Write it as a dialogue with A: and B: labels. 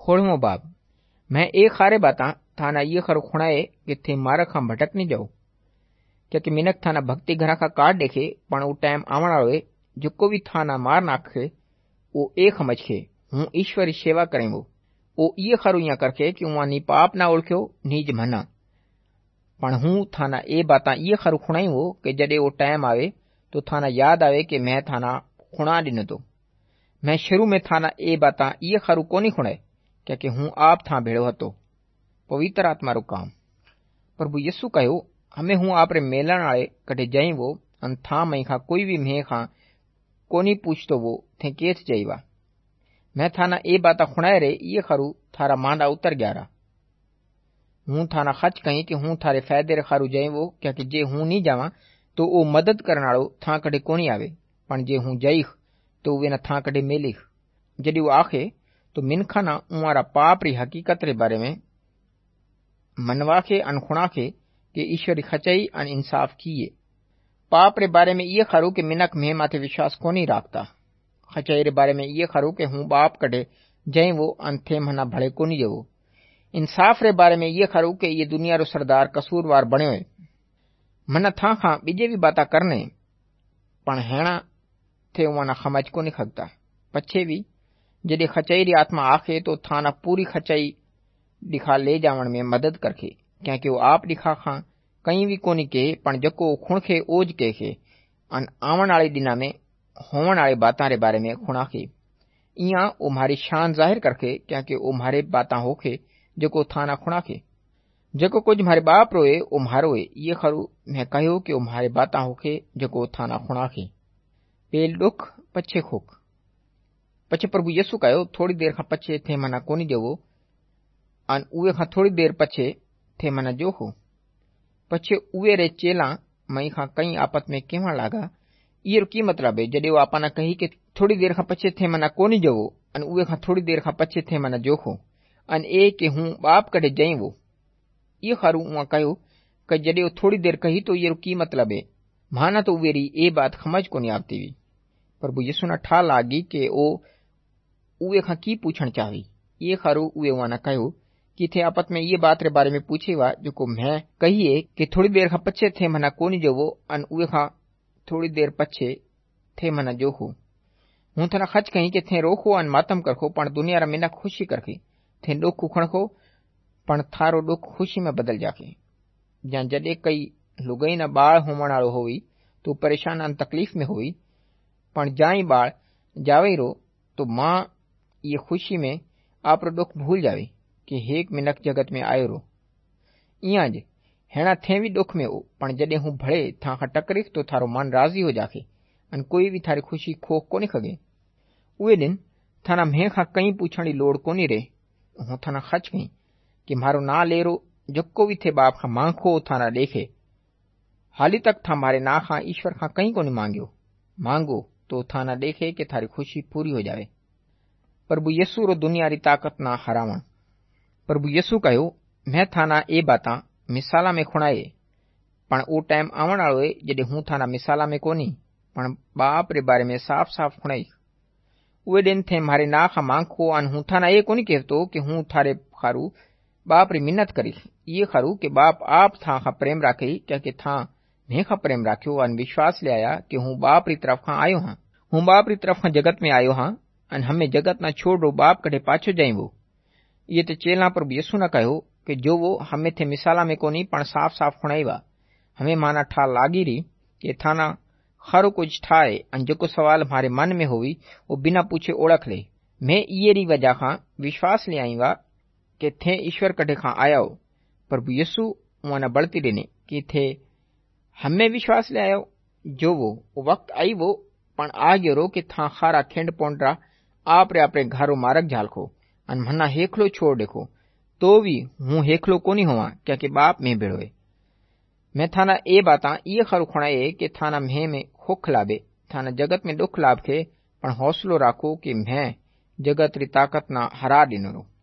A: 16 बाब। मैं एक खारे बाता थाना ये खरो खुणाए कि थे मार्ग खां भटक नहीं जाओ, क्योंकि मिनक थाना भक्ति घरा का काट देखे पण वो टाइम आवण वालो जो भी थाना मार नाखे वो ए समझ के हूँ ईश्वरी सेवा करें वो ये खरू या करके कि वहां नी पाप ना ओळख्यो नीज मना। पण हूँ थाना ए बाता ये खरू खुणाई वो कि जडे वो टाइम आवे तो थाना याद आवे कि मैं थाना खुणा दिन तो। मैं शुरू में थाना ए बाता ये खरू कोनी खुणाए, क्योंकि हूँ आप था भेड़ो हतो। पवित्र आत्मा रो काम। प्रभु यीशु कहो हमें हूँ आपरे मेलण आले कटे जाई वो अन था मई खा कोई भी मेह खा कोनी पूछतो वो थे केथ जाईवा। मैं थाना ए बाता खुणाए रे ये खरू थारा मांडा उतर ग्यारा। हूँ थाना खच कही कि हूँ थारे फायदे रे खारू जाई वो, क्योंकि जे हूँ नहीं जावा तो वो मदद करनाड़ो था कटे कोनी आवे, पण जे हूँ जाईख तो वे न था कटे मेलिख। जदि वो आखे तो मिनखा ना उमारा पाप री हकीकत रे बारे में मनवाखे अनखुणाखे कि ईश्वरी खचाई अन इंसाफ किए। पाप रे बारे में ये खरू कि मिनक में माथे विश्वास कोनी राखता। खचाई रे बारे में ये खरू कि हूँ बाप कटे जय वो अन थे मना भले कोनी जवो। इंसाफ रे बारे में ये खरू कि ये दुनिया रो सरदार कसूरवार बण्यो है। मन था खां बीजे भी बाता करने पण हेणा थे उना समझ कोनी खगता। पछे भी जदे खचाई री आत्मा आखे तो थाना पूरी खचाई दिखा ले जावण में मदद करके, क्योंकि वो आप दिखा खां कहीं भी कोनी के पण जको खुणखे ओज के अन आवण वाले दिना में होवण वाली बातां रे बारे में खुणाखे। इया वो म्हारी शान जाहिर करके, क्योंकि वो म्हारे बातां होखे जको थाना खुणाखे। जको कुछ म्हारे बाप रोए वो म्हारो है, ये खरू मैं कहो कि वो म्हारे बातां होखे जको थाना खुणाखे। पेल दुख पछे खोक। पछे प्रभु यीशु कहो थोड़ी देर खां पछे थे मना कोनी जवो अन उवे खां थोड़ी देर पछे थे मना जोखो। पछे उवे रे चेला मई खां कई आपस में कहण लागा ये की मतलब है। जडे वो आपना कही कि थोड़ी देर खां पछे थे मना कोनी जवो अन उवे खां थोड़ी देर खां पछे थे मना जोखो अन ए के हूँ बाप कटे जई वो। ये खारू उआ कहो कि जडे वो थोड़ी देर कही तो ये की मतलब है। माना तो उवेरी ए बात समझ कोनी आवती हुई। प्रभु यीशु ना ठा लागी कि ओ उवे खां की पूछण चाही। ये खारू उवे वाना कहो कि थे आपस में ये बात रे बारे में पूछेवा जो मैं कहिए कि थोड़ी देर खां पछे थे मना कोनी जवो अन उवे खां थोड़ी देर पछे थे मना जोखो। हूँ थना खच कही कि थे रोखो अन मातम करखो पण दुनिया रा मिना खुशी करखे। थे दुख उखणखो पण थारो दुख खुशी में बदल जाके। ज्यां जडे कई लुगाई ना बाळ होवण वाळो होवी तो परेशान अन तकलीफ में होवी, पण जाई बाळ जावे रो तो मां ये खुशी में आपरो दुख भूल जावे कि हेक मिनक जगत में आयो रो। इया ज हेणा थे भी दुख में हो, पण जडे हूँ भले था खां टकरीफ तो थारो मन राजी हो जाके अन कोई भी थारी खुशी खो कोनी खगे। उए दिन थाना मैं खां कई पूछण री लोड़ कोनी रे। हूँ थाना खच कही कि मारो ना लेरो जको भी थे बाप खां मांगो थाना देखे। हाली तक था मारे ना खां ईश्वर खां कहीं कोनी मांग्यो। मांगो तो थाना देखे कि थारी खुशी पूरी हो जावे। प्रभु यीशु रो दुनिया री ताकत ना हरावण। प्रभु यीशु कहो मैं थाना ए बाता मिसाला में खुणाए, पण ओ टाइम आवण वालो है जडे हूँ थाना मिसाला में कोनी पण बाप रे बारे में साफ साफ खुणाई। उए दिन थे मारे ना खां मांगो अन हूँ थाना ये कोनी कहतो कि हूँ थारे खारू बाप री मिन्नत करी। ये खारू कि बाप आप था खां प्रेम राखी, क्योंकि था मैं खां प्रेम राख्यो अन विश्वास ले आया कि हूँ बाप री तरफ खां आयो हाँ। हूँ बाप री तरफ खां जगत में आयो हाँ अन हमें जगत ना छोड़ो बाप कटे पाछो जाई वो। ये तो चेला प्रभु यीशु ना कहो कि जो वो हमें थे मिसाला में कोनी पण साफ साफ खुणाईवा। हमें माना ठा लागी री कि थाना खरो कुछ ठाए अन जो सवाल हमारे मन में होवी वो बिना पूछे ओळख ले। मैं ये री वजह खां विश्वास ले आईवा कि थे ईश्वर कटे खां आया हो। प्रभु यीशु उन्हें बढ़ती देने कि थे हमें विश्वास ले आयो। जो वो वक्त आई वो पण आ गयो रो कि था खारा खेंड पोंडरा आप रे आपरे घारो मार्ग झालखो अन मना हेखलो छोड़ देखो तो भी हूँ हेखलो कोनी होवा, क्योंकि बाप में भेड़ो है। मैं थाना ए बाता ये खरू खुणाए कि थाना में खुख लाभे, थाना जगत में दुख लाभ खे, पण हौसलो राखो कि मैं जगत री ताकत ना हरा दिनो रो।